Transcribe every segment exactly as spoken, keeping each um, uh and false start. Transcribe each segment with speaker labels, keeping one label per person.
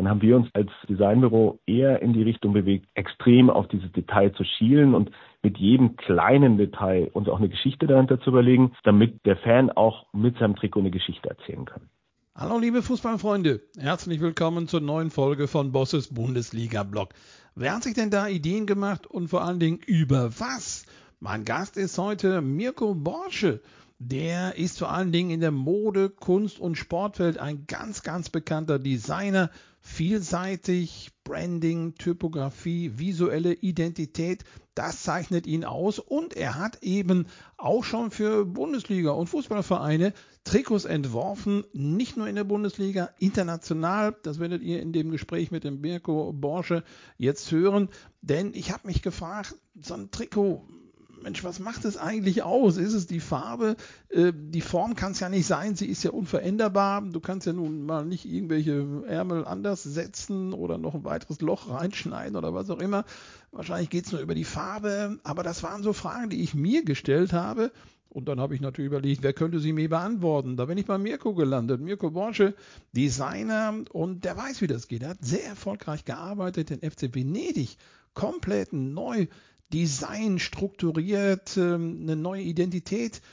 Speaker 1: dann haben wir uns als Designbüro eher in die Richtung bewegt, extrem auf dieses Detail zu schielen und mit jedem kleinen Detail uns auch eine Geschichte dahinter zu überlegen, damit der Fan auch mit seinem Trikot eine Geschichte erzählen kann.
Speaker 2: Hallo liebe Fußballfreunde, herzlich willkommen zur neuen Folge von Bosses Bundesliga-Blog. Wer hat sich denn da Ideen gemacht und vor allen Dingen über was? Mein Gast ist heute Mirko Borsche. Der ist vor allen Dingen in der Mode-, Kunst- und Sportwelt ein ganz, ganz bekannter Designer. Vielseitig, Branding, Typografie, visuelle Identität, das zeichnet ihn aus. Und er hat eben auch schon für Bundesliga und Fußballvereine Trikots entworfen, nicht nur in der Bundesliga, international. Das werdet ihr in dem Gespräch mit dem Mirko Borsche jetzt hören. Denn ich habe mich gefragt, so ein Trikot, Mensch, was macht es eigentlich aus? Ist es die Farbe? Äh, die Form kann es ja nicht sein, sie ist ja unveränderbar. Du kannst ja nun mal nicht irgendwelche Ärmel anders setzen oder noch ein weiteres Loch reinschneiden oder was auch immer. Wahrscheinlich geht es nur über die Farbe. Aber das waren so Fragen, die ich mir gestellt habe. Und dann habe ich natürlich überlegt, wer könnte sie mir beantworten? Da bin ich bei Mirko gelandet. Mirko Borsche, Designer, und der weiß, wie das geht. Er hat sehr erfolgreich gearbeitet, den F C Venedig komplett neu Design strukturiert, eine neue Identität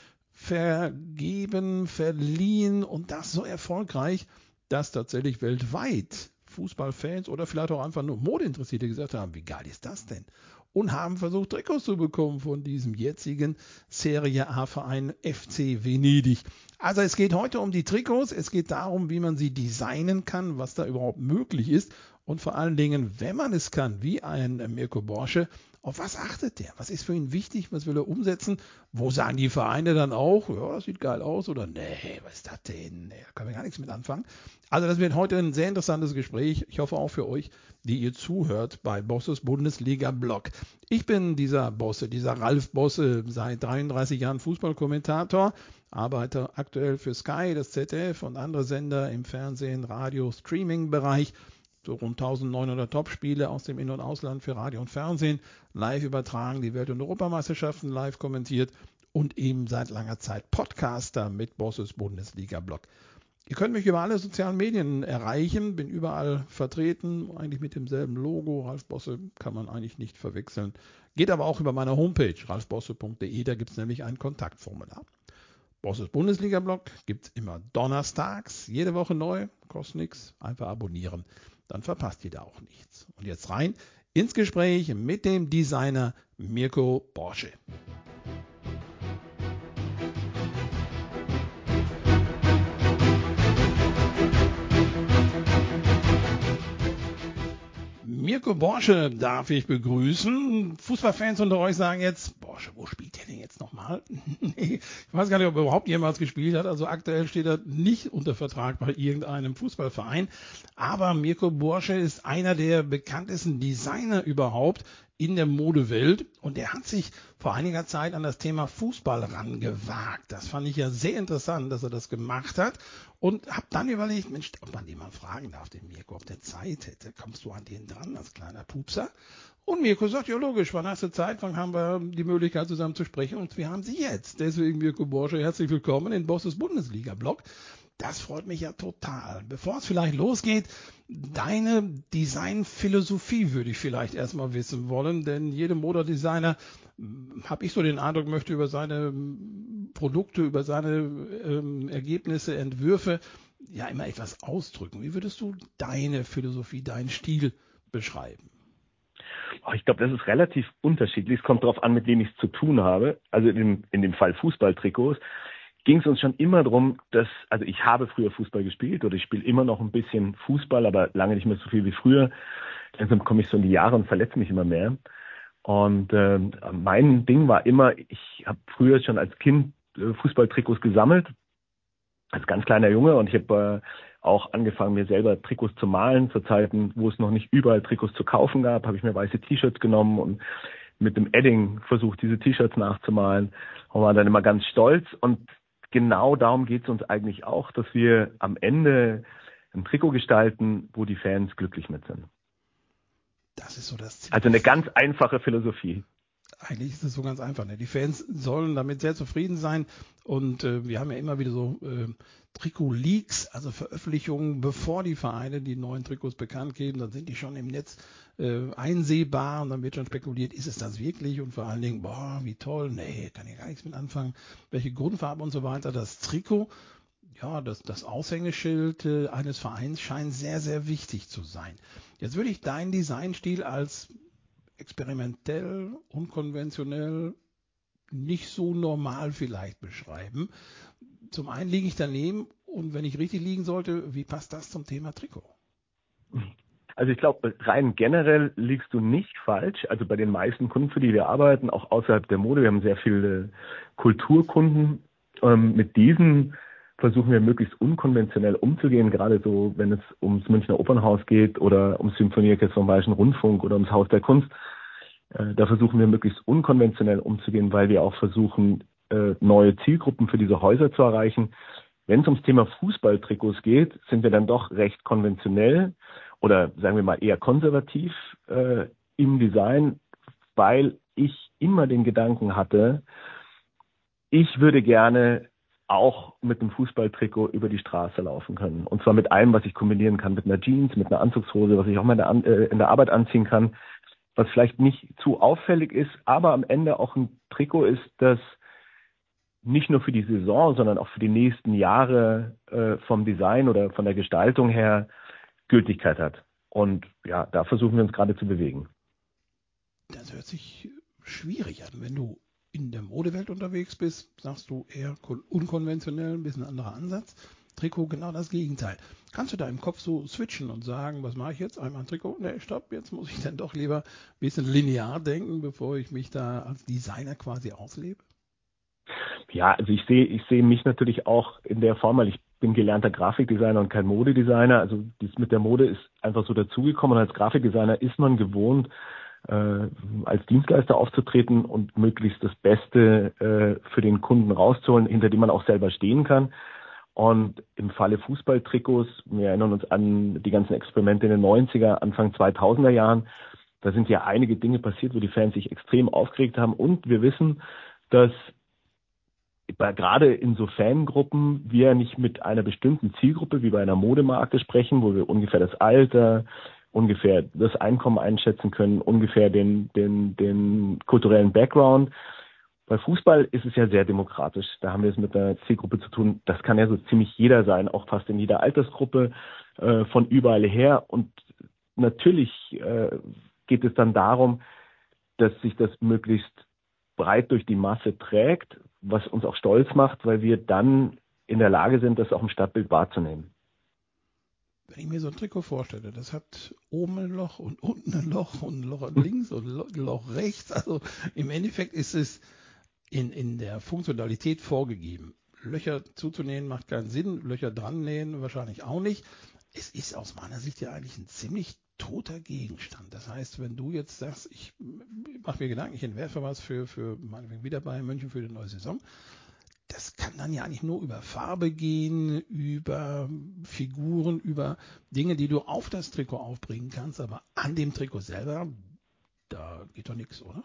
Speaker 2: vergeben, verliehen und das so erfolgreich, dass tatsächlich weltweit Fußballfans oder vielleicht auch einfach nur Modeinteressierte gesagt haben, wie geil ist das denn? Und haben versucht, Trikots zu bekommen von diesem jetzigen Serie A-Verein F C Venedig. Also es geht heute um die Trikots, es geht darum, wie man sie designen kann, was da überhaupt möglich ist und vor allen Dingen, wenn man es kann, wie ein Mirko Borsche, auf was achtet der? Was ist für ihn wichtig? Was will er umsetzen? Wo sagen die Vereine dann auch, ja, das sieht geil aus oder nee, was ist das denn? Nee, da können wir gar nichts mit anfangen. Also das wird heute ein sehr interessantes Gespräch. Ich hoffe auch für euch, die ihr zuhört bei Bosses Bundesliga-Blog. Ich bin dieser Bosse, dieser Ralf Bosse, seit dreiunddreißig Jahren Fußballkommentator, arbeite aktuell für Sky, das Z D F und andere Sender im Fernsehen, Radio, Streaming-Bereich. So rund neunzehnhundert Topspiele aus dem In- und Ausland für Radio und Fernsehen, live übertragen, die Welt- und Europameisterschaften live kommentiert und eben seit langer Zeit Podcaster mit Bosses Bundesliga-Blog. Ihr könnt mich über alle sozialen Medien erreichen, bin überall vertreten, eigentlich mit demselben Logo. Ralf Bosse kann man eigentlich nicht verwechseln. Geht aber auch über meine Homepage, ralf bosse punkt de, da gibt es nämlich ein Kontaktformular. Bosses Bundesliga-Blog gibt es immer donnerstags, jede Woche neu, kostet nichts, einfach abonnieren, dann verpasst ihr da auch nichts. Und jetzt rein ins Gespräch mit dem Designer Mirko Borsche. Mirko Borsche darf ich begrüßen. Fußballfans unter euch sagen jetzt, Borsche, wo spielt der denn jetzt nochmal? Nee, ich weiß gar nicht, ob er überhaupt jemals gespielt hat. Also aktuell steht er nicht unter Vertrag bei irgendeinem Fußballverein. Aber Mirko Borsche ist einer der bekanntesten Designer überhaupt in der Modewelt. Und er hat sich vor einiger Zeit an das Thema Fußball rangewagt. Das fand ich ja sehr interessant, dass er das gemacht hat. Und habe dann überlegt, Mensch, ob man den mal fragen darf, den Mirko, ob der Zeit hätte. Kommst du an den dran als kleiner Pupser? Und Mirko sagt, ja logisch, wann hast du Zeit, wann haben wir die Möglichkeit zusammen zu sprechen und wir haben sie jetzt. Deswegen Mirko Borsche, herzlich willkommen in Bosses Bundesliga-Blog. Das freut mich ja total. Bevor es vielleicht losgeht, deine Designphilosophie würde ich vielleicht erstmal wissen wollen, denn jeder Modedesigner, habe ich so den Eindruck, möchte über seine Produkte, über seine ähm, Ergebnisse, Entwürfe ja immer etwas ausdrücken. Wie würdest du deine Philosophie, deinen Stil beschreiben?
Speaker 1: Ich glaube, das ist relativ unterschiedlich. Es kommt darauf an, mit wem ich es zu tun habe. Also in dem, in dem Fall Fußballtrikots ging es uns schon immer darum, dass, also ich habe früher Fußball gespielt oder ich spiele immer noch ein bisschen Fußball, aber lange nicht mehr so viel wie früher. Langsam komme ich so in die Jahre und verletze mich immer mehr. Und äh, mein Ding war immer, ich habe früher schon als Kind äh, Fußballtrikots gesammelt, als ganz kleiner Junge, und ich habe äh, auch angefangen, mir selber Trikots zu malen. Zu Zeiten, wo es noch nicht überall Trikots zu kaufen gab, habe ich mir weiße T-Shirts genommen und mit dem Edding versucht, diese T-Shirts nachzumalen und war dann immer ganz stolz. Und genau darum geht es uns eigentlich auch, dass wir am Ende ein Trikot gestalten, wo die Fans glücklich mit sind.
Speaker 2: Das ist so das Ziel.
Speaker 1: Also eine ganz einfache Philosophie.
Speaker 2: eigentlich ist es so ganz einfach. Ne? Die Fans sollen damit sehr zufrieden sein und äh, wir haben ja immer wieder so äh, Trikot-Leaks, also Veröffentlichungen, bevor die Vereine die neuen Trikots bekannt geben, dann sind die schon im Netz äh, einsehbar und dann wird schon spekuliert, ist es das wirklich und vor allen Dingen, boah, wie toll, nee, kann ich gar nichts mit anfangen, welche Grundfarbe und so weiter. Das Trikot, ja, das, das Aushängeschild äh, eines Vereins scheint sehr, sehr wichtig zu sein. Jetzt würde ich deinen Designstil als experimentell, unkonventionell, nicht so normal vielleicht beschreiben. Zum einen liege ich daneben und wenn ich richtig liegen sollte, wie passt das zum Thema Trikot?
Speaker 1: Also ich glaube, rein generell liegst du nicht falsch. Also bei den meisten Kunden, für die wir arbeiten, auch außerhalb der Mode, wir haben sehr viele Kulturkunden. Ähm, mit diesen versuchen wir möglichst unkonventionell umzugehen, gerade so, wenn es ums Münchner Opernhaus geht oder ums Symphonieorchester vom Bayerischen Rundfunk oder ums Haus der Kunst. Äh, da versuchen wir möglichst unkonventionell umzugehen, weil wir auch versuchen, äh, neue Zielgruppen für diese Häuser zu erreichen. Wenn es ums Thema Fußballtrikots geht, sind wir dann doch recht konventionell oder sagen wir mal eher konservativ äh, im Design, weil ich immer den Gedanken hatte, ich würde gerne auch mit einem Fußballtrikot über die Straße laufen können. Und zwar mit allem, was ich kombinieren kann, mit einer Jeans, mit einer Anzugshose, was ich auch mal in der, An- äh, in der Arbeit anziehen kann, was vielleicht nicht zu auffällig ist, aber am Ende auch ein Trikot ist, das nicht nur für die Saison, sondern auch für die nächsten Jahre äh, vom Design oder von der Gestaltung her Gültigkeit hat. Und ja, da versuchen wir uns gerade zu bewegen.
Speaker 2: Das hört sich schwierig an. Wenn du in der Modewelt unterwegs bist, sagst du eher unkonventionell, ein bisschen anderer Ansatz. Trikot genau das Gegenteil. Kannst du da im Kopf so switchen und sagen, was mache ich jetzt? Einmal ein Trikot? Ne, stopp, jetzt muss ich dann doch lieber ein bisschen linear denken, bevor ich mich da als Designer quasi auslebe?
Speaker 1: Ja, also ich sehe, ich sehe mich natürlich auch in der Form, weil ich bin gelernter Grafikdesigner und kein Modedesigner. Also das mit der Mode ist einfach so dazugekommen. Und als Grafikdesigner ist man gewohnt, äh, als Dienstleister aufzutreten und möglichst das Beste äh, für den Kunden rauszuholen, hinter dem man auch selber stehen kann. Und im Falle Fußballtrikots, wir erinnern uns an die ganzen Experimente in den neunziger, Anfang zweitausender Jahren, da sind ja einige Dinge passiert, wo die Fans sich extrem aufgeregt haben. Und wir wissen, dass bei, gerade in so Fangruppen wir nicht mit einer bestimmten Zielgruppe wie bei einer Modemarke sprechen, wo wir ungefähr das Alter, ungefähr das Einkommen einschätzen können, ungefähr den, den, den kulturellen Background. Bei Fußball ist es ja sehr demokratisch. Da haben wir es mit einer Zielgruppe zu tun. Das kann ja so ziemlich jeder sein, auch fast in jeder Altersgruppe, äh, von überall her. Und natürlich äh, geht es dann darum, dass sich das möglichst breit durch die Masse trägt, was uns auch stolz macht, weil wir dann in der Lage sind, das auch im Stadtbild wahrzunehmen.
Speaker 2: Wenn ich mir so ein Trikot vorstelle, das hat oben ein Loch und unten ein Loch und ein Loch links und ein Loch rechts. Also im Endeffekt ist es in, in der Funktionalität vorgegeben. Löcher zuzunähen macht keinen Sinn, Löcher dran nähen wahrscheinlich auch nicht. Es ist aus meiner Sicht ja eigentlich ein ziemlich toter Gegenstand. Das heißt, wenn du jetzt sagst, ich mache mir Gedanken, ich entwerfe was für, für meinetwegen wieder bei München für die neue Saison, das kann dann ja eigentlich nur über Farbe gehen, über Figuren, über Dinge, die du auf das Trikot aufbringen kannst, aber an dem Trikot selber, da geht doch nichts, oder?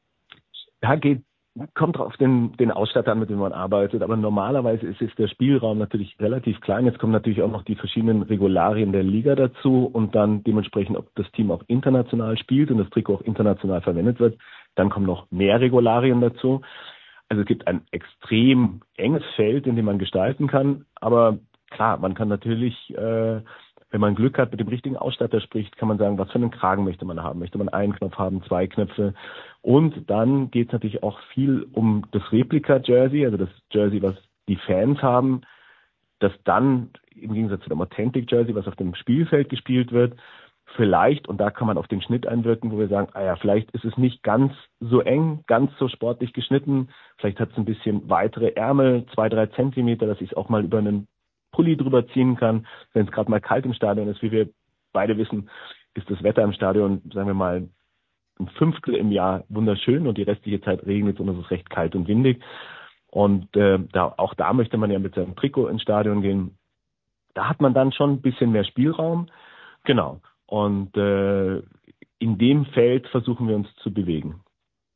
Speaker 1: Ja, geht, kommt auf den, den Ausstatter an, mit dem man arbeitet, aber normalerweise ist, ist der Spielraum natürlich relativ klein. Jetzt kommen natürlich auch noch die verschiedenen Regularien der Liga dazu und dann dementsprechend, ob das Team auch international spielt und das Trikot auch international verwendet wird, dann kommen noch mehr Regularien dazu. Also es gibt ein extrem enges Feld, in dem man gestalten kann, aber klar, man kann natürlich, äh, wenn man Glück hat, mit dem richtigen Ausstatter spricht, kann man sagen, was für einen Kragen möchte man haben. Möchte man einen Knopf haben, zwei Knöpfe? Und dann geht es natürlich auch viel um das Replika-Jersey, also das Jersey, was die Fans haben, das dann im Gegensatz zu dem Authentic-Jersey, was auf dem Spielfeld gespielt wird, vielleicht, und da kann man auf den Schnitt einwirken, wo wir sagen, ah ja, vielleicht ist es nicht ganz so eng, ganz so sportlich geschnitten, vielleicht hat es ein bisschen weitere Ärmel, zwei, drei Zentimeter, dass ich es auch mal über einen Pulli drüber ziehen kann, wenn es gerade mal kalt im Stadion ist. Wie wir beide wissen, ist das Wetter im Stadion, sagen wir mal, ein Fünftel im Jahr wunderschön und die restliche Zeit regnet es und es ist recht kalt und windig. Und äh, da, auch da möchte man ja mit seinem Trikot ins Stadion gehen. Da hat man dann schon ein bisschen mehr Spielraum. Genau. Und äh, in dem Feld versuchen wir uns zu bewegen.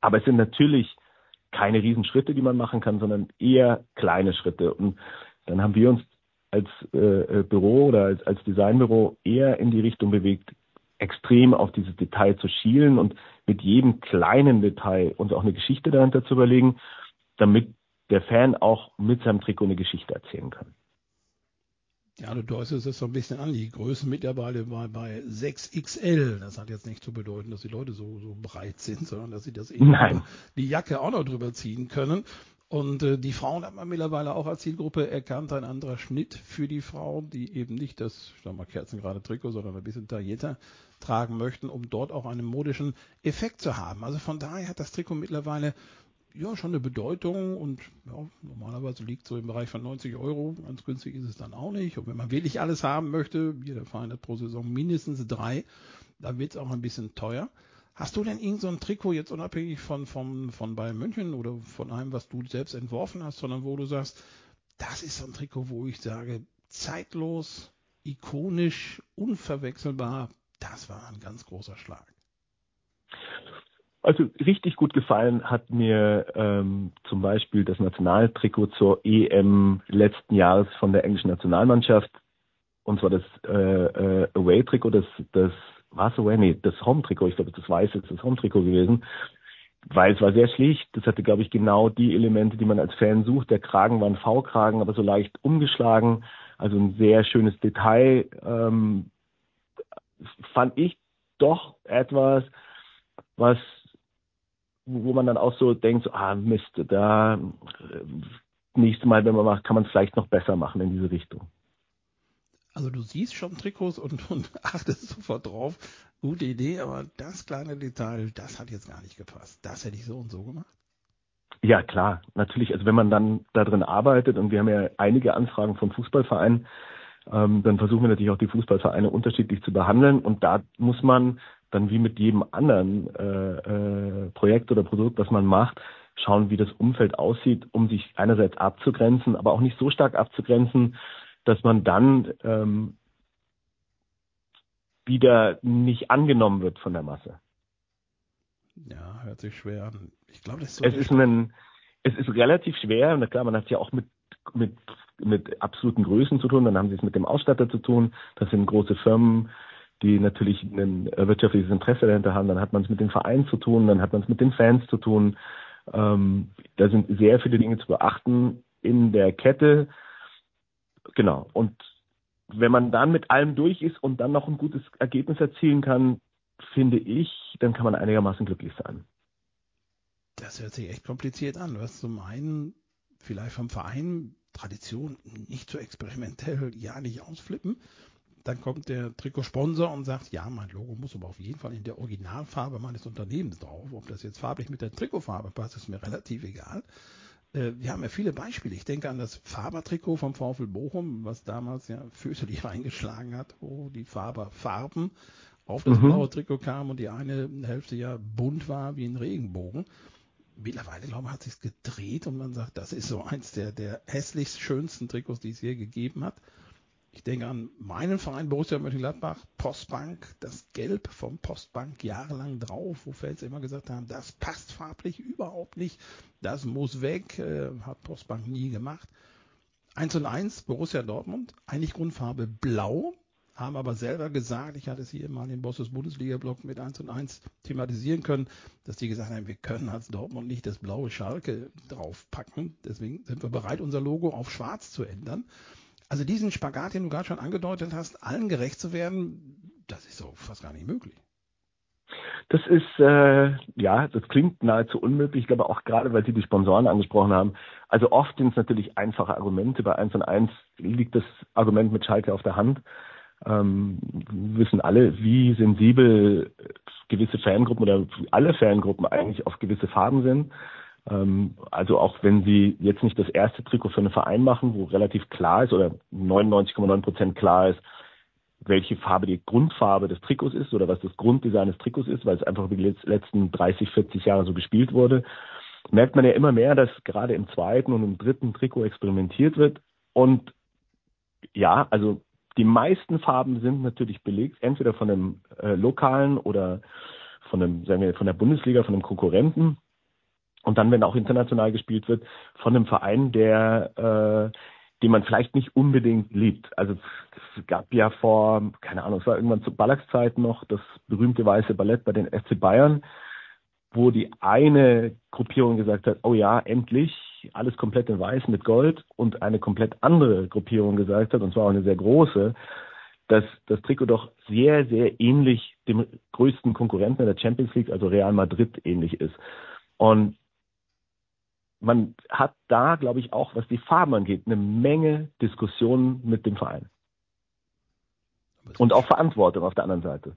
Speaker 1: Aber es sind natürlich keine Riesenschritte, die man machen kann, sondern eher kleine Schritte. Und dann haben wir uns als äh, Büro oder als, als Designbüro eher in die Richtung bewegt, extrem auf dieses Detail zu schielen und mit jedem kleinen Detail uns auch eine Geschichte dahinter zu überlegen, damit der Fan auch mit seinem Trikot eine Geschichte erzählen kann.
Speaker 2: Ja, du deutest es so ein bisschen an. Die Größen mittlerweile bei, bei sechs X L. Das hat jetzt nicht zu bedeuten, dass die Leute so, so breit sind, sondern dass sie das eben über die Jacke auch noch drüber ziehen können. Und äh, die Frauen hat man mittlerweile auch als Zielgruppe erkannt. Ein anderer Schnitt für die Frauen, die eben nicht das, ich sag mal, kerzengerade Trikot, sondern ein bisschen taillierter tragen möchten, um dort auch einen modischen Effekt zu haben. Also von daher hat das Trikot mittlerweile ja schon eine Bedeutung und ja, normalerweise liegt so im Bereich von neunzig Euro. Ganz günstig ist es dann auch nicht. Und wenn man wirklich alles haben möchte, jeder Verein hat pro Saison mindestens drei, dann wird es auch ein bisschen teuer. Hast du denn irgend so ein Trikot jetzt unabhängig von, von, von Bayern München oder von einem, was du selbst entworfen hast, sondern wo du sagst, das ist so ein Trikot, wo ich sage, zeitlos, ikonisch, unverwechselbar, das war ein ganz großer Schlag?
Speaker 1: Also richtig gut gefallen hat mir ähm, zum Beispiel das Nationaltrikot zur E M letzten Jahres von der englischen Nationalmannschaft. Und zwar das äh, äh, Away-Trikot, das, das war es Away? Nee, das Home-Trikot, ich glaube, das Weiße ist das Home-Trikot gewesen. Weil es war sehr schlicht. Das hatte, glaube ich, genau die Elemente, die man als Fan sucht. Der Kragen war ein V-Kragen, aber so leicht umgeschlagen. Also ein sehr schönes Detail. Ähm, fand ich doch etwas, was wo man dann auch so denkt, so, ah Mist, da äh, nächstes Mal, wenn man macht, kann man es vielleicht noch besser machen in diese Richtung.
Speaker 2: Also du siehst schon Trikots und, und achtest sofort drauf. Gute Idee, aber das kleine Detail, das hat jetzt gar nicht gepasst. Das hätte ich so und so gemacht.
Speaker 1: Ja, klar, natürlich. Also wenn man dann da drin arbeitet und wir haben ja einige Anfragen von Fußballvereinen, ähm, dann versuchen wir natürlich auch die Fußballvereine unterschiedlich zu behandeln und da muss man dann wie mit jedem anderen äh, äh, Projekt oder Produkt, was man macht, schauen, wie das Umfeld aussieht, um sich einerseits abzugrenzen, aber auch nicht so stark abzugrenzen, dass man dann ähm, wieder nicht angenommen wird von der Masse.
Speaker 2: Ja, hört sich schwer an. Ich glaube, das ist so
Speaker 1: Es
Speaker 2: der
Speaker 1: ist
Speaker 2: St-
Speaker 1: ein, es ist relativ schwer, na klar, man hat es ja auch mit mit mit absoluten Größen zu tun, dann haben sie es mit dem Ausstatter zu tun, das sind große Firmen, die natürlich ein wirtschaftliches Interesse dahinter haben, dann hat man es mit den Vereinen zu tun, dann hat man es mit den Fans zu tun. Ähm, da sind sehr viele Dinge zu beachten in der Kette. Genau. Und wenn man dann mit allem durch ist und dann noch ein gutes Ergebnis erzielen kann, finde ich, dann kann man einigermaßen glücklich sein.
Speaker 2: Das hört sich echt kompliziert an. Du hast zum einen vielleicht vom Verein Tradition nicht so experimentell, ja nicht ausflippen. Dann kommt der Trikotsponsor und sagt, ja, mein Logo muss aber auf jeden Fall in der Originalfarbe meines Unternehmens drauf. Ob das jetzt farblich mit der Trikotfarbe passt, ist mir relativ egal. Äh, wir haben ja viele Beispiele. Ich denke an das Faber-Trikot vom VfL Bochum, was damals ja fürchterlich reingeschlagen hat, wo die Faber Farben auf das
Speaker 1: Mhm.
Speaker 2: blaue Trikot kamen und die eine Hälfte ja bunt war wie ein Regenbogen. Mittlerweile, glaube ich, hat sich gedreht und man sagt, das ist so eins der, der hässlichst schönsten Trikots, die es je gegeben hat. Ich denke an meinen Verein Borussia Mönchengladbach, Postbank, das Gelb vom Postbank jahrelang drauf, wo Fans immer gesagt haben, das passt farblich überhaupt nicht, das muss weg, äh, hat Postbank nie gemacht. eins und eins, Borussia Dortmund, eigentlich Grundfarbe blau, haben aber selber gesagt, ich hatte es hier mal im Bosses Bundesliga-Blog mit eins und eins thematisieren können, dass die gesagt haben, wir können als Dortmund nicht das blaue Schalke draufpacken, deswegen sind wir bereit, unser Logo auf schwarz zu ändern. Also diesen Spagat, den du gerade schon angedeutet hast, allen gerecht zu werden, das ist so fast gar nicht möglich.
Speaker 1: Das ist, äh, ja, das klingt nahezu unmöglich, ich glaube auch gerade, weil Sie die Sponsoren angesprochen haben. Also oft sind es natürlich einfache Argumente. Bei eins und eins liegt das Argument mit Schalke auf der Hand. Ähm, wissen alle, wie sensibel gewisse Fangruppen oder alle Fangruppen eigentlich auf gewisse Farben sind. Ähm, also auch wenn sie jetzt nicht das erste Trikot für einen Verein machen, wo relativ klar ist oder neunundneunzig Komma neun Prozent klar ist, welche Farbe die Grundfarbe des Trikots ist oder was das Grunddesign des Trikots ist, weil es einfach über die letzten dreißig, vierzig Jahre so gespielt wurde, merkt man ja immer mehr, dass gerade im zweiten und im dritten Trikot experimentiert wird. Und ja, also die meisten Farben sind natürlich belegt, entweder von einem äh, lokalen oder von einem, sagen wir, von der Bundesliga, von einem Konkurrenten. Und dann, wenn auch international gespielt wird, von einem Verein, der, äh, den man vielleicht nicht unbedingt liebt. Also es gab ja vor, keine Ahnung, es war irgendwann zu Ballacks Zeit noch das berühmte Weiße Ballett bei den F C Bayern, wo die eine Gruppierung gesagt hat, oh ja, endlich, alles komplett in Weiß mit Gold, und eine komplett andere Gruppierung gesagt hat, und zwar auch eine sehr große, dass das Trikot doch sehr, sehr ähnlich dem größten Konkurrenten in der Champions League, also Real Madrid, ähnlich ist. Und man hat da, glaube ich, auch, was die Farben angeht, eine Menge Diskussionen mit dem Verein. Und auch Verantwortung auf der anderen Seite.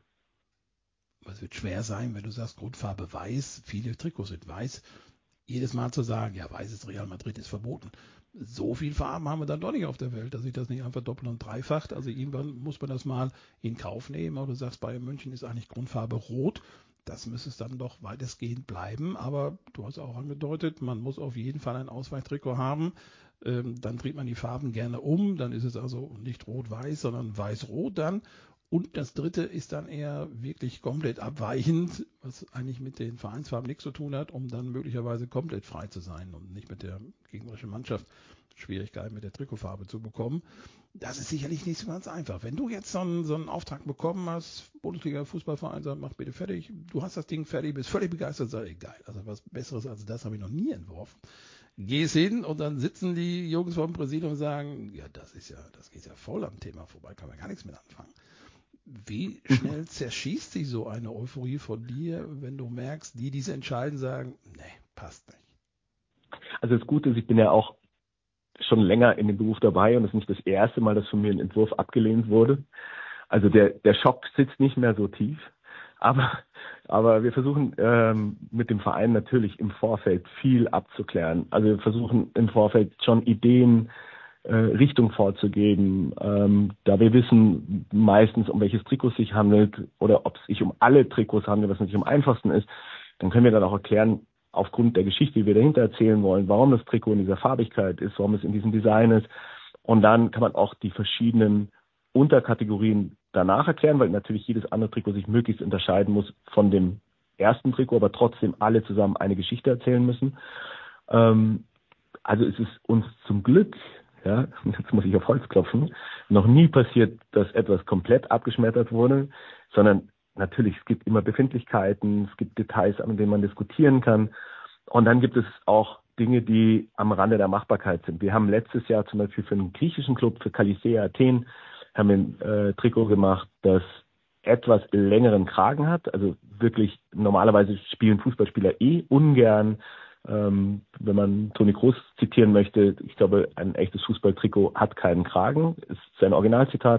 Speaker 2: Es wird schwer sein, wenn du sagst, Grundfarbe weiß, viele Trikots sind weiß, jedes Mal zu sagen, ja, weißes Real Madrid ist verboten. So viele Farben haben wir dann doch nicht auf der Welt, dass sich das nicht einfach doppelt und dreifacht. Also irgendwann muss man das mal in Kauf nehmen. Aber du sagst, Bayern München ist eigentlich Grundfarbe rot. Das müsste es dann doch weitestgehend bleiben. Aber du hast auch angedeutet, man muss auf jeden Fall ein Ausweichtrikot haben. Ähm, dann dreht man die Farben gerne um. Dann ist es also nicht rot-weiß, sondern weiß-rot dann. Und das dritte ist dann eher wirklich komplett abweichend, was eigentlich mit den Vereinsfarben nichts zu tun hat, um dann möglicherweise komplett frei zu sein und nicht mit der gegnerischen Mannschaft Schwierigkeiten mit der Trikotfarbe zu bekommen. Das ist sicherlich nicht so ganz einfach. Wenn du jetzt so einen, so einen Auftrag bekommen hast, Bundesliga-Fußballverein sagt, mach bitte fertig, du hast das Ding fertig, bist völlig begeistert, sag ich, geil, also was Besseres als das habe ich noch nie entworfen. Gehst hin und dann sitzen die Jungs vom Präsidium und sagen, ja, das ist ja, das geht ja voll am Thema vorbei, kann man gar nichts mit anfangen. Wie schnell zerschießt sich so eine Euphorie von dir, wenn du merkst, die, die es entscheiden, sagen, nee, passt nicht?
Speaker 1: Also das Gute ist, ich bin ja auch schon länger in dem Beruf dabei und es ist nicht das erste Mal, dass von mir ein Entwurf abgelehnt wurde. Also der, der Schock sitzt nicht mehr so tief. Aber, aber wir versuchen ähm, mit dem Verein natürlich im Vorfeld viel abzuklären. Also wir versuchen im Vorfeld schon Ideen, Richtung vorzugeben, ähm, da wir wissen meistens, um welches Trikot es sich handelt oder ob es sich um alle Trikots handelt, was natürlich am einfachsten ist, dann können wir dann auch erklären, aufgrund der Geschichte, die wir dahinter erzählen wollen, warum das Trikot in dieser Farbigkeit ist, warum es in diesem Design ist. Und dann kann man auch die verschiedenen Unterkategorien danach erklären, weil natürlich jedes andere Trikot sich möglichst unterscheiden muss von dem ersten Trikot, aber trotzdem alle zusammen eine Geschichte erzählen müssen. Ähm, also es ist uns zum Glück, ja, jetzt muss ich auf Holz klopfen, noch nie passiert, dass etwas komplett abgeschmettert wurde, sondern natürlich, es gibt immer Befindlichkeiten, es gibt Details, an denen man diskutieren kann. Und dann gibt es auch Dinge, die am Rande der Machbarkeit sind. Wir haben letztes Jahr zum Beispiel für einen griechischen Club, für Kalisea Athen, haben wir ein äh, Trikot gemacht, das etwas längeren Kragen hat. Also wirklich, normalerweise spielen Fußballspieler eh ungern, Ähm, wenn man Toni Kroos zitieren möchte, ich glaube, ein echtes Fußballtrikot hat keinen Kragen, ist sein Originalzitat.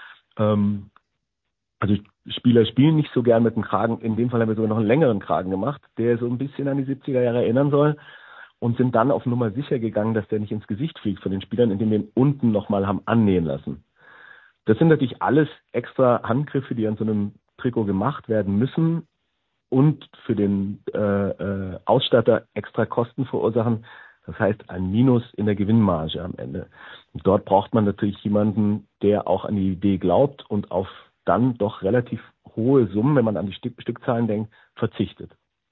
Speaker 1: Ähm, also Spieler spielen nicht so gern mit dem Kragen. In dem Fall haben wir sogar noch einen längeren Kragen gemacht, der so ein bisschen an die siebziger Jahre erinnern soll, und sind dann auf Nummer sicher gegangen, dass der nicht ins Gesicht fliegt von den Spielern, indem wir ihn unten nochmal haben annähen lassen. Das sind natürlich alles extra Handgriffe, die an so einem Trikot gemacht werden müssen und für den äh, äh, Ausstatter extra Kosten verursachen. Das heißt, ein Minus in der Gewinnmarge am Ende. Und dort braucht man natürlich jemanden, der auch an die Idee glaubt und auf dann doch relativ hohe Summen, wenn man an die Stück, Stückzahlen denkt, verzichtet.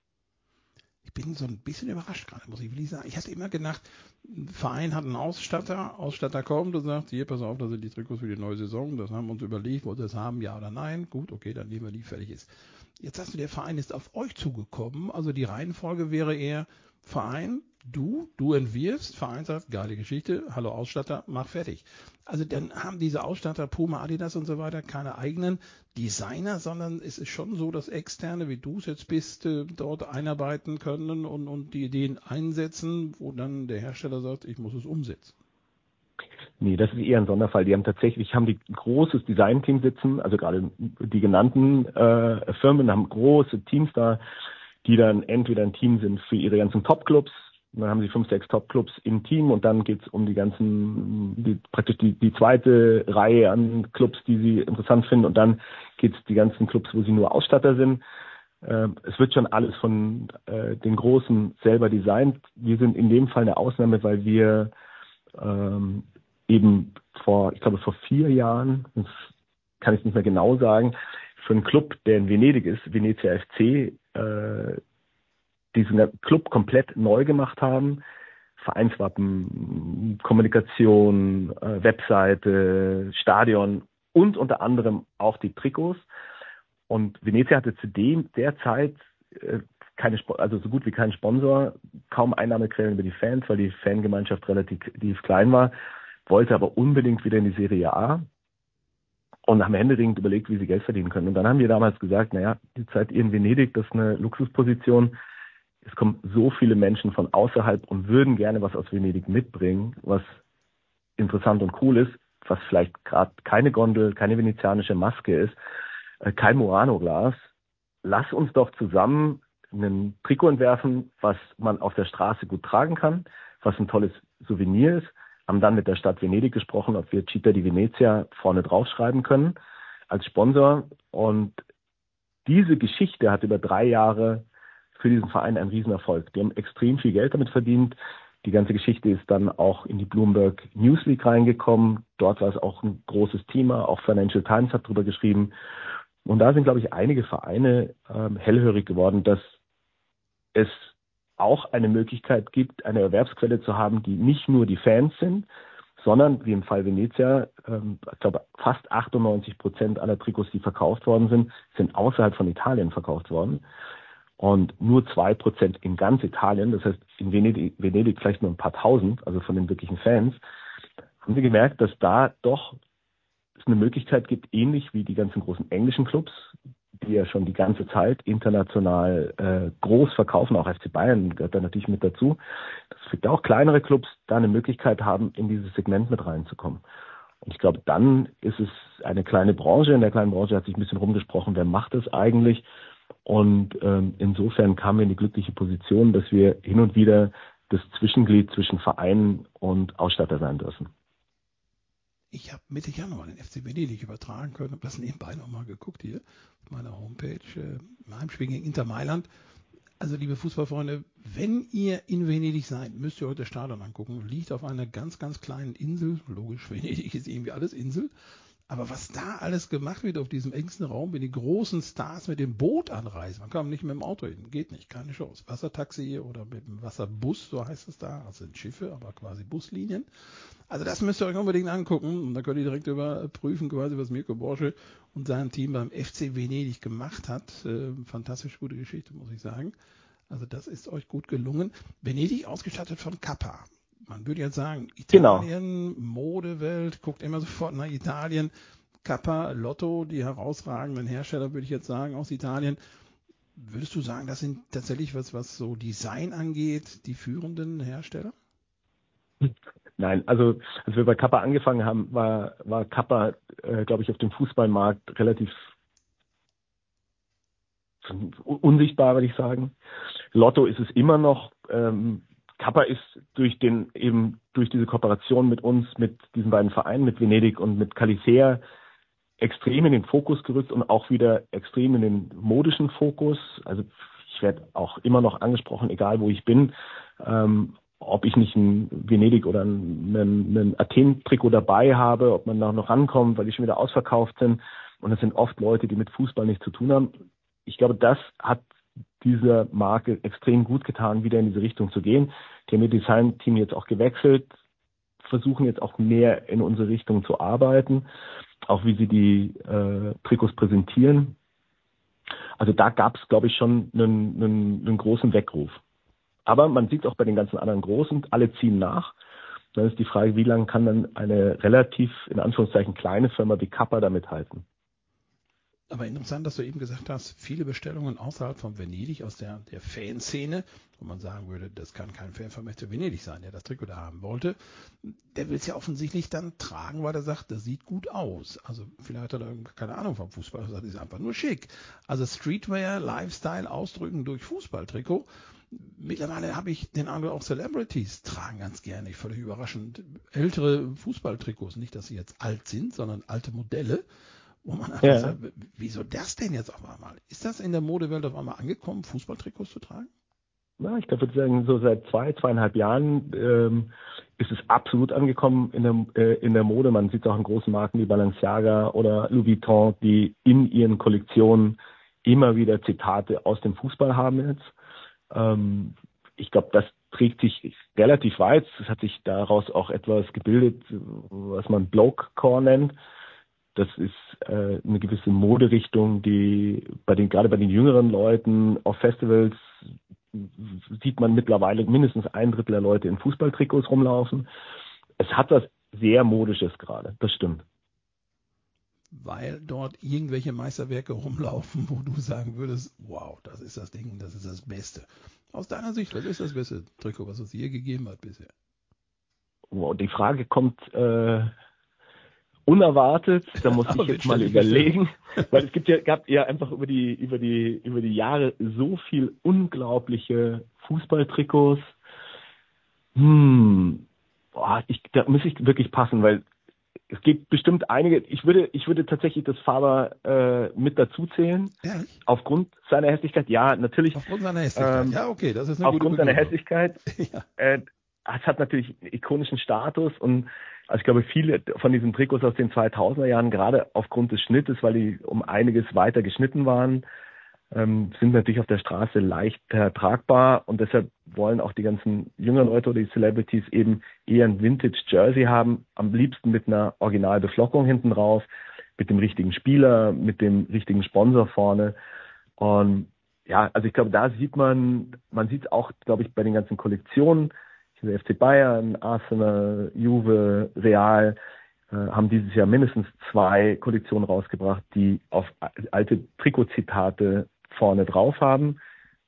Speaker 2: Ich bin so ein bisschen überrascht gerade, muss ich wirklich sagen. Ich hatte immer gedacht, ein Verein hat einen Ausstatter, Ausstatter kommt und sagt, hier, pass auf, das sind die Trikots für die neue Saison, das haben wir uns überlegt, wollt ihr das haben, ja oder nein? Gut, okay, dann nehmen wir die, fertig ist. Jetzt sagst du, der Verein ist auf euch zugekommen, also die Reihenfolge wäre eher Verein, du, du entwirfst, Verein sagt, geile Geschichte, hallo Ausstatter, mach fertig. Also dann haben diese Ausstatter, Puma, Adidas und so weiter, keine eigenen Designer, sondern es ist schon so, dass Externe, wie du es jetzt bist, dort einarbeiten können und, und die Ideen einsetzen, wo dann der Hersteller sagt, ich muss es umsetzen.
Speaker 1: Nee, das ist eher ein Sonderfall. Die haben tatsächlich, haben die ein großes Designteam sitzen, also gerade die genannten äh, Firmen haben große Teams da, die dann entweder ein Team sind für ihre ganzen Top-Clubs, dann haben sie fünf, sechs Top-Clubs im Team und dann geht's um die ganzen, die, praktisch die, die zweite Reihe an Clubs, die sie interessant finden, und dann geht's die ganzen Clubs, wo sie nur Ausstatter sind. Äh, es wird schon alles von äh, den Großen selber designt. Wir sind in dem Fall eine Ausnahme, weil wir ähm, eben vor, ich glaube vor vier Jahren, das kann ich nicht mehr genau sagen, für einen Club, der in Venedig ist, Venezia F C, äh, diesen Club komplett neu gemacht haben. Vereinswappen, Kommunikation, äh, Webseite, Stadion und unter anderem auch die Trikots. Und Venezia hatte zu dem der Zeit äh, keine, also so gut wie keinen Sponsor, kaum Einnahmequellen über die Fans, weil die Fangemeinschaft relativ, relativ klein war, wollte aber unbedingt wieder in die Serie A und haben händeringend überlegt, wie sie Geld verdienen können. Und dann haben wir damals gesagt, naja, die Zeit in Venedig, das ist eine Luxusposition. Es kommen so viele Menschen von außerhalb und würden gerne was aus Venedig mitbringen, was interessant und cool ist, was vielleicht gerade keine Gondel, keine venezianische Maske ist, kein Murano-Glas. Lass uns doch zusammen einen Trikot entwerfen, was man auf der Straße gut tragen kann, was ein tolles Souvenir ist. Haben dann mit der Stadt Venedig gesprochen, ob wir Città di Venezia vorne draufschreiben können als Sponsor. Und diese Geschichte hat über drei Jahre für diesen Verein einen Riesenerfolg. Die haben extrem viel Geld damit verdient. Die ganze Geschichte ist dann auch in die Bloomberg News League reingekommen. Dort war es auch ein großes Thema. Auch Financial Times hat darüber geschrieben. Und da sind, glaube ich, einige Vereine ähm, hellhörig geworden, dass es auch eine Möglichkeit gibt, eine Erwerbsquelle zu haben, die nicht nur die Fans sind, sondern wie im Fall Venezia, ähm, ich glaube fast achtundneunzig Prozent aller Trikots, die verkauft worden sind, sind außerhalb von Italien verkauft worden. Und nur zwei Prozent in ganz Italien, das heißt in Venedig, Venedig vielleicht nur ein paar tausend, also von den wirklichen Fans, haben sie gemerkt, dass da doch es eine Möglichkeit gibt, ähnlich wie die ganzen großen englischen Clubs, die ja schon die ganze Zeit international äh, groß verkaufen, auch F C Bayern gehört da natürlich mit dazu, dass vielleicht auch kleinere Clubs da eine Möglichkeit haben, in dieses Segment mit reinzukommen. Und ich glaube, dann ist es eine kleine Branche. In der kleinen Branche hat sich ein bisschen rumgesprochen, wer macht das eigentlich? Und ähm, insofern kamen wir in die glückliche Position, dass wir hin und wieder das Zwischenglied zwischen Verein und Ausstatter sein dürfen.
Speaker 2: Ich habe Mitte Januar den F C Venedig übertragen können, habe das nebenbei nochmal geguckt hier auf meiner Homepage, äh, im Heimspiel gegen Inter Mailand. Also liebe Fußballfreunde, wenn ihr in Venedig seid, müsst ihr euch das Stadion angucken. Liegt auf einer ganz, ganz kleinen Insel. Logisch, Venedig ist irgendwie alles Insel. Aber was da alles gemacht wird auf diesem engsten Raum, wenn die großen Stars mit dem Boot anreisen, man kann nicht mit dem Auto hin, geht nicht, keine Chance. Wassertaxi oder mit dem Wasserbus, so heißt es da, also sind Schiffe, aber quasi Buslinien. Also das müsst ihr euch unbedingt angucken und da könnt ihr direkt überprüfen, quasi was Mirko Borsche und sein Team beim F C Venedig gemacht hat. Äh, fantastisch gute Geschichte, muss ich sagen. Also das ist euch gut gelungen. Venedig ausgestattet von Kappa. Man würde jetzt sagen, Italien, genau. Modewelt, guckt immer sofort nach Italien. Kappa, Lotto, die herausragenden Hersteller, würde ich jetzt sagen, aus Italien. Würdest du sagen, das sind tatsächlich, was, was so Design angeht, die führenden Hersteller?
Speaker 1: Nein, also als wir bei Kappa angefangen haben, war, war Kappa, äh, glaube ich, auf dem Fußballmarkt relativ unsichtbar, würde ich sagen. Lotto ist es immer noch. Ähm, Kappa ist durch den eben durch diese Kooperation mit uns, mit diesen beiden Vereinen, mit Venedig und mit Califea, extrem in den Fokus gerückt und auch wieder extrem in den modischen Fokus. Also ich werde auch immer noch angesprochen, egal wo ich bin, ähm, ob ich nicht ein Venedig oder ein, ein, ein Athen-Trikot dabei habe, ob man da noch rankommt, weil die schon wieder ausverkauft sind. Und es sind oft Leute, die mit Fußball nichts zu tun haben. Ich glaube, das hat dieser Marke extrem gut getan, wieder in diese Richtung zu gehen. Die haben ihr Design-Team jetzt auch gewechselt, versuchen jetzt auch mehr in unsere Richtung zu arbeiten, auch wie sie die äh, Trikots präsentieren. Also da gab es, glaube ich, schon einen, einen, einen großen Weckruf. Aber man sieht auch bei den ganzen anderen Großen, alle ziehen nach. Dann ist die Frage, wie lange kann dann eine relativ, in Anführungszeichen, kleine Firma wie Kappa damit halten?
Speaker 2: Aber interessant, dass du eben gesagt hast, viele Bestellungen außerhalb von Venedig, aus der, der Fanszene, wo man sagen würde, das kann kein Fan von F C Venedig sein, der das Trikot da haben wollte. Der will es ja offensichtlich dann tragen, weil er sagt, das sieht gut aus. Also vielleicht hat er keine Ahnung vom Fußball, das ist einfach nur schick. Also Streetwear, Lifestyle ausdrücken durch Fußballtrikot. Mittlerweile habe ich den Eindruck, auch Celebrities tragen ganz gerne, völlig überraschend, ältere Fußballtrikots. Nicht, dass sie jetzt alt sind, sondern alte Modelle. Wo man einfach ja. sagt, wieso das denn jetzt auf einmal? Ist das in der Modewelt auf einmal angekommen, Fußballtrikots zu tragen?
Speaker 1: Na, ich glaube, sagen, so seit zwei, zweieinhalb Jahren ähm, ist es absolut angekommen in der, äh, in der Mode. Man sieht es auch in großen Marken wie Balenciaga oder Louis Vuitton, die in ihren Kollektionen immer wieder Zitate aus dem Fußball haben jetzt. Ähm, ich glaube, das trägt sich relativ weit. Es hat sich daraus auch etwas gebildet, was man Blokecore nennt. Das ist äh, eine gewisse Moderichtung, die bei den, gerade bei den jüngeren Leuten auf Festivals sieht man mittlerweile mindestens ein Drittel der Leute in Fußballtrikots rumlaufen. Es hat was sehr Modisches gerade, das stimmt.
Speaker 2: Weil dort irgendwelche Meisterwerke rumlaufen, wo du sagen würdest, wow, das ist das Ding, das ist das Beste. Aus deiner Sicht, was ist das beste Trikot, was es je gegeben hat bisher?
Speaker 1: Wow, die Frage kommt äh, unerwartet, da muss ich jetzt mal überlegen, weil es gibt ja, gab ja einfach über die, über die, über die Jahre so viel unglaubliche Fußballtrikots. Hm, boah, ich, da muss ich wirklich passen, weil es gibt bestimmt einige, ich würde, ich würde tatsächlich das Faber äh, mit dazu zählen.
Speaker 2: Ehrlich?
Speaker 1: Aufgrund seiner Hässlichkeit, ja, natürlich.
Speaker 2: Aufgrund seiner Hässlichkeit,
Speaker 1: Ähm,
Speaker 2: ja, okay, das ist eine gute
Speaker 1: aufgrund seiner
Speaker 2: Begründung.
Speaker 1: Hässlichkeit,
Speaker 2: ja.
Speaker 1: äh, es hat natürlich einen ikonischen Status und also ich glaube, viele von diesen Trikots aus den zweitausender Jahren, gerade aufgrund des Schnittes, weil die um einiges weiter geschnitten waren, ähm, sind natürlich auf der Straße leichter tragbar und deshalb wollen auch die ganzen jüngeren Leute oder die Celebrities eben eher ein Vintage-Jersey haben, am liebsten mit einer Originalbeflockung hinten drauf, mit dem richtigen Spieler, mit dem richtigen Sponsor vorne. Und ja, also ich glaube, da sieht man, man sieht es auch, glaube ich, bei den ganzen Kollektionen, F C Bayern, Arsenal, Juve, Real, äh, haben dieses Jahr mindestens zwei Kollektionen rausgebracht, die auf alte Trikotzitate vorne drauf haben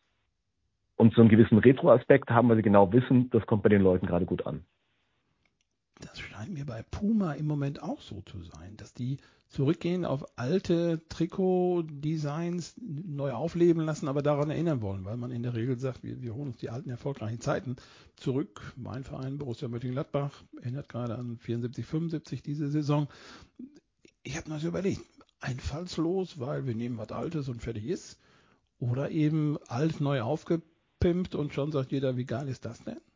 Speaker 1: und so einen gewissen Retro-Aspekt haben, weil sie genau wissen, das kommt bei den Leuten gerade gut an.
Speaker 2: Das scheint mir bei Puma im Moment auch so zu sein, dass die zurückgehen auf alte Trikot-Designs, neu aufleben lassen, aber daran erinnern wollen, weil man in der Regel sagt, wir, wir holen uns die alten erfolgreichen Zeiten zurück. Mein Verein Borussia Mönchengladbach erinnert gerade an vierundsiebzig, fünfundsiebzig diese Saison. Ich habe mir das überlegt, einfallslos, weil wir nehmen was Altes und fertig ist, oder eben alt neu aufgepimpt und schon sagt jeder, wie geil ist das denn?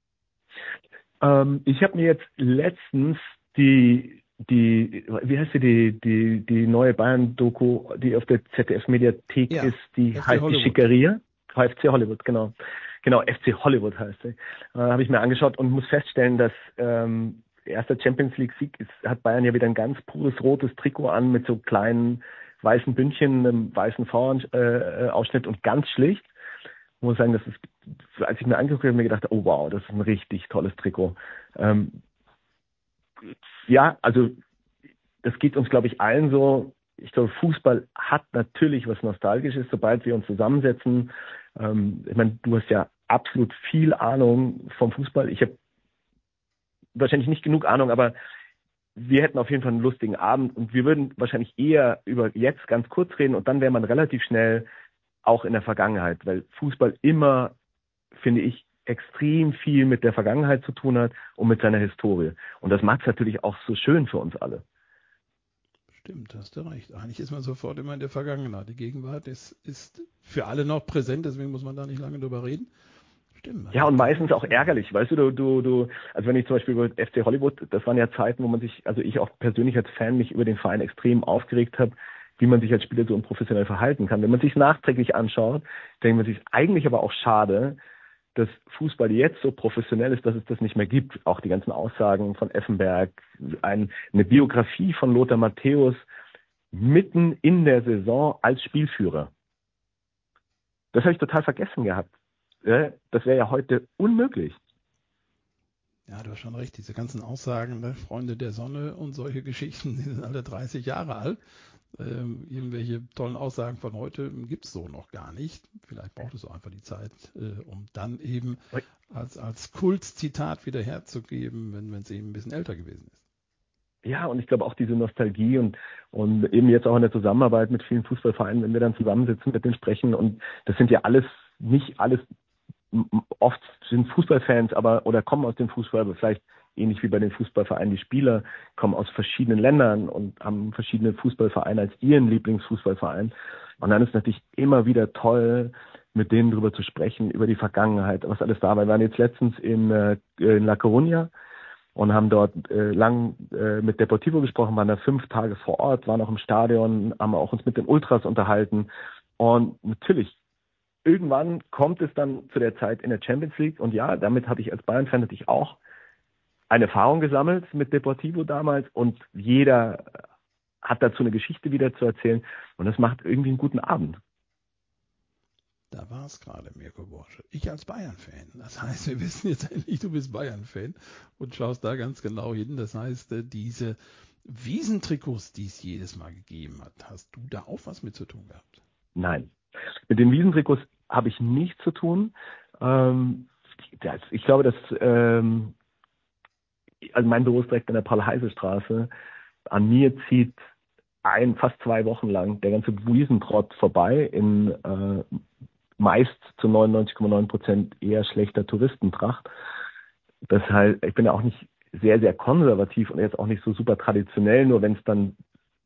Speaker 1: Ähm, ich habe mir jetzt letztens die, die, wie heißt sie, die, die, die neue Bayern-Doku, die auf der Z D F-Mediathek
Speaker 2: Ja,
Speaker 1: ist, die
Speaker 2: F C
Speaker 1: heißt
Speaker 2: Hollywood.
Speaker 1: die Schickeria. K F C Hollywood, genau. Genau, F C Hollywood heißt sie. Äh, habe ich mir angeschaut und muss feststellen, dass ähm, erster Champions League-Sieg ist, hat Bayern ja wieder ein ganz pures rotes Trikot an mit so kleinen weißen Bündchen, einem weißen V-Ausschnitt und ganz schlicht. Ich muss sagen, das ist, als ich mir angeguckt habe, habe ich mir gedacht, oh wow, das ist ein richtig tolles Trikot. Ähm, ja, also das geht uns, glaube ich, allen so. Ich glaube, Fußball hat natürlich was Nostalgisches, sobald wir uns zusammensetzen. Ähm, ich meine, du hast ja absolut viel Ahnung vom Fußball. Ich habe wahrscheinlich nicht genug Ahnung, aber wir hätten auf jeden Fall einen lustigen Abend und wir würden wahrscheinlich eher über jetzt ganz kurz reden und dann wäre man relativ schnell auch in der Vergangenheit, weil Fußball immer, finde ich, extrem viel mit der Vergangenheit zu tun hat und mit seiner Historie. Und das macht es natürlich auch so schön für uns alle.
Speaker 2: Stimmt, hast du recht. Eigentlich ist man sofort immer in der Vergangenheit. Die Gegenwart ist, ist für alle noch präsent, deswegen muss man da nicht lange drüber reden. Stimmt.
Speaker 1: Ja, und meistens auch ärgerlich, weißt du, du, du, du, also wenn ich zum Beispiel über F C Hollywood, das waren ja Zeiten, wo man sich, also ich auch persönlich als Fan mich über den Verein extrem aufgeregt habe, wie man sich als Spieler so unprofessionell verhalten kann. Wenn man sich nachträglich anschaut, denkt man sich eigentlich aber auch schade, dass Fußball jetzt so professionell ist, dass es das nicht mehr gibt. Auch die ganzen Aussagen von Effenberg, ein, eine Biografie von Lothar Matthäus mitten in der Saison als Spielführer. Das habe ich total vergessen gehabt. Das wäre ja heute unmöglich.
Speaker 2: Ja, du hast schon recht. Diese ganzen Aussagen, ne? Freunde der Sonne und solche Geschichten, die sind alle dreißig Jahre alt. Ähm, irgendwelche tollen Aussagen von heute gibt es so noch gar nicht. Vielleicht braucht es auch einfach die Zeit, äh, um dann eben als, als Kultzitat wieder herzugeben, wenn es eben ein bisschen älter gewesen ist.
Speaker 1: Ja, und ich glaube auch diese Nostalgie und, und eben jetzt auch in der Zusammenarbeit mit vielen Fußballvereinen, wenn wir dann zusammensitzen, mit denen sprechen und das sind ja alles, nicht alles, oft sind Fußballfans, aber oder kommen aus dem Fußball, aber vielleicht ähnlich wie bei den Fußballvereinen, die Spieler kommen aus verschiedenen Ländern und haben verschiedene Fußballvereine als ihren Lieblingsfußballverein. Und dann ist es natürlich immer wieder toll, mit denen drüber zu sprechen, über die Vergangenheit, was alles da war. Wir waren jetzt letztens in, in La Coruña und haben dort äh, lang äh, mit Deportivo gesprochen, waren da fünf Tage vor Ort, waren auch im Stadion, haben auch uns mit den Ultras unterhalten. Und natürlich, irgendwann kommt es dann zu der Zeit in der Champions League und ja, damit habe ich als Bayern-Fan natürlich auch eine Erfahrung gesammelt mit Deportivo damals und jeder hat dazu eine Geschichte wieder zu erzählen und das macht irgendwie einen guten Abend.
Speaker 2: Da war es gerade, Mirko Borsche. Ich als Bayern-Fan. Das heißt, wir wissen jetzt endlich, du bist Bayern-Fan und schaust da ganz genau hin. Das heißt, diese Wiesentrikots, die es jedes Mal gegeben hat, hast du da auch was mit zu tun gehabt?
Speaker 1: Nein. Mit den Wiesentrikots habe ich nichts zu tun. Ähm, das, ich glaube, dass ähm, also mein Büro ist direkt in der Paul-Heise-Straße. An mir zieht ein, fast zwei Wochen lang der ganze Wiesentrott vorbei in äh, meist zu neunundneunzig Komma neun Prozent eher schlechter Touristentracht. Das heißt, ich bin ja auch nicht sehr, sehr konservativ und jetzt auch nicht so super traditionell, nur wenn es dann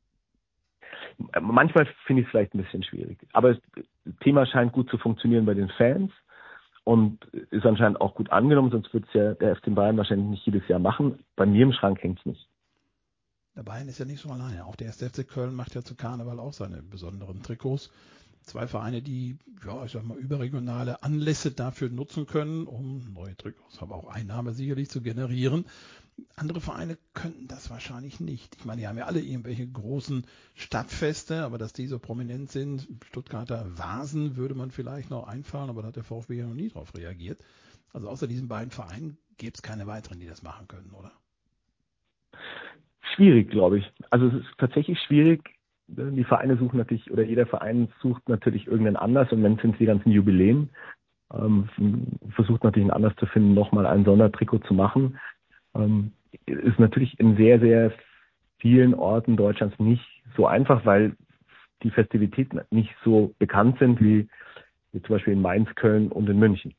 Speaker 1: manchmal finde ich es vielleicht ein bisschen schwierig. Aber das Thema scheint gut zu funktionieren bei den Fans und ist anscheinend auch gut angenommen, sonst würde es ja der F C Bayern wahrscheinlich nicht jedes Jahr machen. Bei mir im Schrank hängt es nicht.
Speaker 2: Der Bayern ist ja nicht so alleine. Auch der erste F C Köln macht ja zu Karneval auch seine besonderen Trikots. Zwei Vereine, die, ja, ich sag mal, überregionale Anlässe dafür nutzen können, um neue Trikots, aber auch Einnahme sicherlich zu generieren. Andere Vereine könnten das wahrscheinlich nicht. Ich meine, die haben ja alle irgendwelche großen Stadtfeste, aber dass die so prominent sind, Stuttgarter Vasen würde man vielleicht noch einfallen, aber da hat der VfB ja noch nie drauf reagiert. Also außer diesen beiden Vereinen gäbe es keine weiteren, die das machen können, oder?
Speaker 1: Schwierig, glaube ich. Also es ist tatsächlich schwierig. Die Vereine suchen natürlich, oder jeder Verein sucht natürlich irgendeinen Anlass und wenn es sind die ganzen Jubiläen, ähm, versucht natürlich einen Anlass zu finden, nochmal ein Sondertrikot zu machen. Ähm, ist natürlich in sehr, sehr vielen Orten Deutschlands nicht so einfach, weil die Festivitäten nicht so bekannt sind wie, wie zum Beispiel in Mainz, Köln und in München.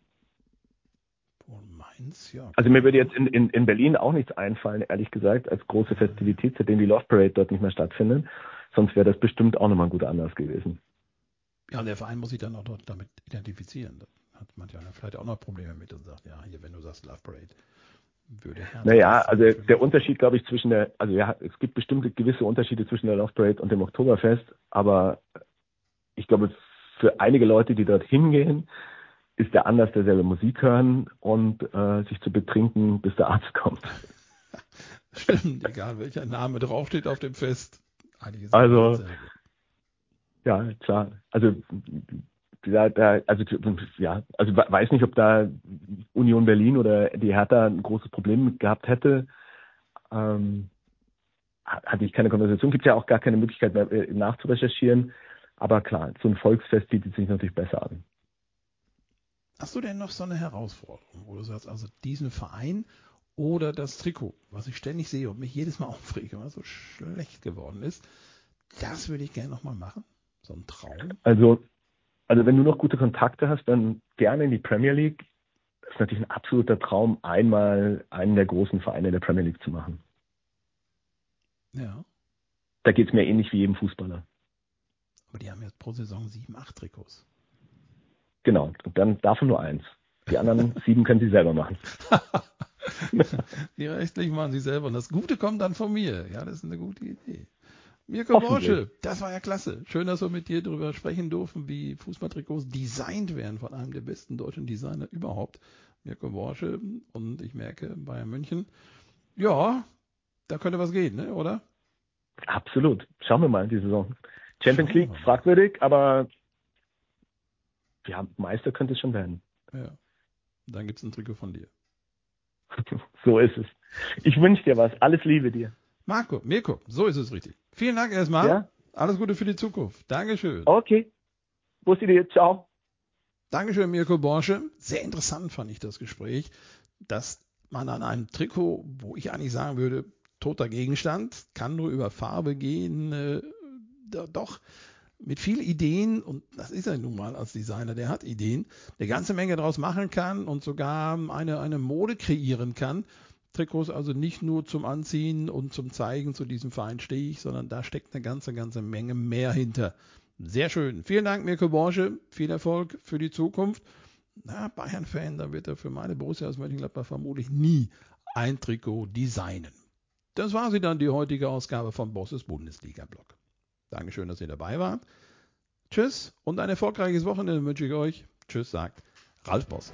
Speaker 2: Mainz, ja.
Speaker 1: Also mir würde jetzt in, in, in Berlin auch nichts einfallen, ehrlich gesagt, als große Festivität, seitdem die Love Parade dort nicht mehr stattfindet. Sonst wäre das bestimmt auch nochmal ein guter Anlass gewesen.
Speaker 2: Ja, und der Verein muss sich dann auch dort damit identifizieren. Da hat manche vielleicht auch noch Probleme mit und sagt, ja, hier, wenn du sagst Love Parade, würde Hertha.
Speaker 1: Naja, also der Unterschied, glaube ich, zwischen der, also ja, es gibt bestimmte gewisse Unterschiede zwischen der Love Parade und dem Oktoberfest, aber ich glaube, für einige Leute, die dort hingehen, ist der Anlass derselbe Musik hören und äh, sich zu betrinken, bis der Arzt kommt.
Speaker 2: Stimmt, egal welcher Name draufsteht auf dem Fest. Eigentlich ist
Speaker 1: also,
Speaker 2: dasselbe.
Speaker 1: Ja, klar. Also, da, da, also, ja, also weiß nicht, ob da Union Berlin oder die Hertha ein großes Problem mit gehabt hätte. Ähm, hatte ich keine Konversation. Gibt ja auch gar keine Möglichkeit mehr nachzurecherchieren. Aber klar, so ein Volksfest bietet sich natürlich besser an.
Speaker 2: Hast du denn noch so eine Herausforderung, wo du sagst, also diesen Verein oder das Trikot, was ich ständig sehe und mich jedes Mal aufrege, weil es so schlecht geworden ist, das würde ich gerne nochmal machen? So ein Traum?
Speaker 1: Also, also wenn du noch gute Kontakte hast, dann gerne in die Premier League. Das ist natürlich ein absoluter Traum, einmal einen der großen Vereine der Premier League zu machen.
Speaker 2: Ja.
Speaker 1: Da geht es mir ähnlich wie jedem Fußballer.
Speaker 2: Aber die haben jetzt pro Saison sieben, acht Trikots.
Speaker 1: Genau, und dann davon nur eins. Die anderen sieben können sie selber machen.
Speaker 2: Die rechtlich machen sie selber. Und das Gute kommt dann von mir. Ja, das ist eine gute Idee. Mirko Borsche, das war ja klasse. Schön, dass wir mit dir darüber sprechen durften, wie Fußballtrikots designt werden von einem der besten deutschen Designer überhaupt. Mirko Borsche. Und ich merke, Bayern München, ja, da könnte was gehen, ne? Oder?
Speaker 1: Absolut. Schauen wir mal die Saison. Champions
Speaker 2: Schauen wir
Speaker 1: League
Speaker 2: mal.
Speaker 1: fragwürdig, aber ja, Meister könnte es schon werden.
Speaker 2: Ja. Dann gibt es ein Trikot von dir.
Speaker 1: So ist es. Ich wünsche dir was. Alles Liebe dir.
Speaker 2: Marco, Mirko, so ist es richtig. Vielen Dank erstmal.
Speaker 1: Ja?
Speaker 2: Alles Gute für die Zukunft. Dankeschön.
Speaker 1: Okay. Bussi dir. Ciao.
Speaker 2: Dankeschön, Mirko Borsche. Sehr interessant fand ich das Gespräch, dass man an einem Trikot, wo ich eigentlich sagen würde, toter Gegenstand, kann nur über Farbe gehen, äh, doch mit viel Ideen, und das ist er nun mal als Designer, der hat Ideen, eine ganze Menge daraus machen kann und sogar eine, eine Mode kreieren kann. Trikots also nicht nur zum Anziehen und zum Zeigen, zu diesem Verein stehe ich, sondern da steckt eine ganze, ganze Menge mehr hinter. Sehr schön. Vielen Dank, Mirko Borsche. Viel Erfolg für die Zukunft. Na, Bayern-Fan, da wird er für meine Borussia aus Mönchengladbach vermutlich nie ein Trikot designen. Das war sie dann, die heutige Ausgabe von Bosses Bundesliga-Blog. Dankeschön, dass ihr dabei wart. Tschüss und ein erfolgreiches Wochenende wünsche ich euch. Tschüss, sagt Ralf Bosse.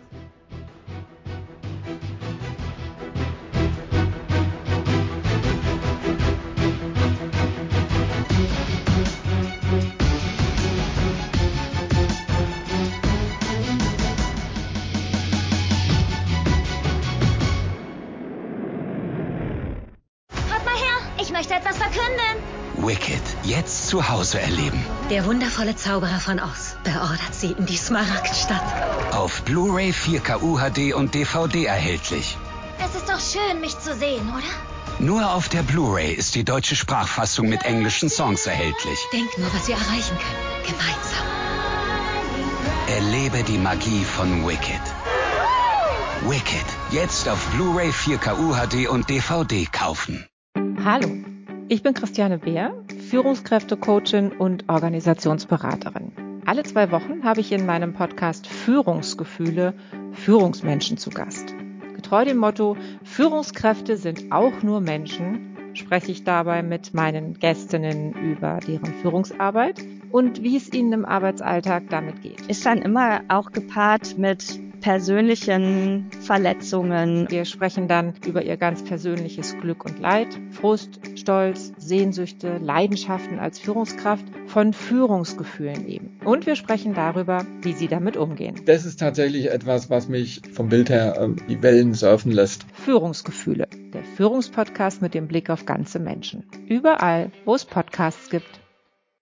Speaker 3: Ich möchte etwas verkünden.
Speaker 4: Wicked, jetzt zu Hause erleben.
Speaker 3: Der wundervolle Zauberer von Oz beordert sie in die Smaragdstadt.
Speaker 4: Auf Blu-ray, vier K U H D und D V D erhältlich.
Speaker 3: Es ist doch schön, mich zu sehen, oder?
Speaker 4: Nur auf der Blu-ray ist die deutsche Sprachfassung mit englischen Songs erhältlich.
Speaker 3: Denkt nur, was wir erreichen können. Gemeinsam.
Speaker 4: Erlebe die Magie von Wicked. Wicked, jetzt auf Blu-ray, vier K U H D und D V D kaufen.
Speaker 5: Hallo, ich bin Christiane Beer, Führungskräftecoachin und Organisationsberaterin. Alle zwei Wochen habe ich in meinem Podcast Führungsgefühle Führungsmenschen zu Gast. Getreu dem Motto, Führungskräfte sind auch nur Menschen, spreche ich dabei mit meinen Gästinnen über deren Führungsarbeit und wie es ihnen im Arbeitsalltag damit geht.
Speaker 6: Ist dann immer auch gepaart mit persönlichen Verletzungen.
Speaker 5: Wir sprechen dann über ihr ganz persönliches Glück und Leid, Frust, Stolz, Sehnsüchte, Leidenschaften als Führungskraft, von Führungsgefühlen eben. Und wir sprechen darüber, wie sie damit umgehen.
Speaker 7: Das ist tatsächlich etwas, was mich vom Bild her ähm, die Wellen surfen lässt.
Speaker 5: Führungsgefühle, der Führungspodcast mit dem Blick auf ganze Menschen. Überall, wo es Podcasts gibt.